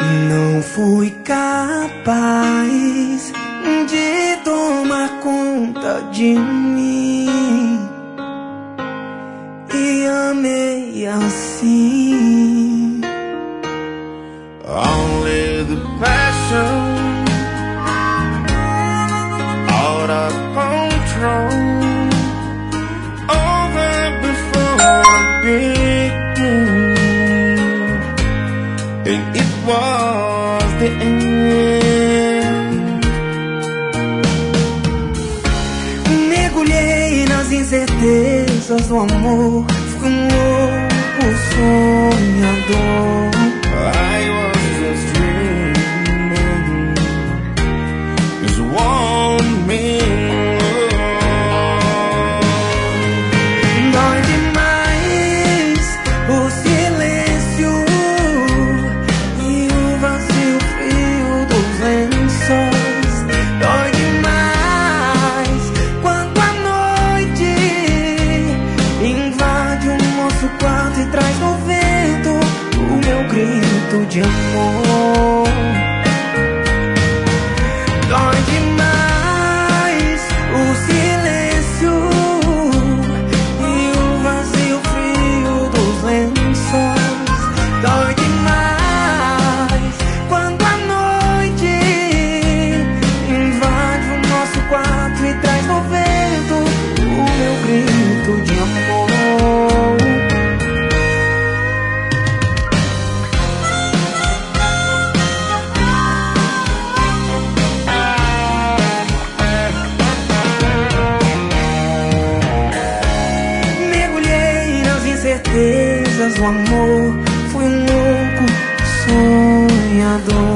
Não fui capaz de tomar conta de mim e amei assim. Only the passion out of control over before I begin, and it was the end. Mergulhei nas incertezas do amor, fui louco sonhador. I was just dreaming, just one minute. Dói demais o silêncio e o vazio frio dos lençóis. Dói demais quando a noite invade o nosso quarto e traz no vento o meu grito de amor. Dói demais o silêncio e o vazio frio dos lençóis. Dói demais quando a noite invade o nosso quarto e traz no vento o meu grito de amor. Certezas do amor, fui um louco sonhador.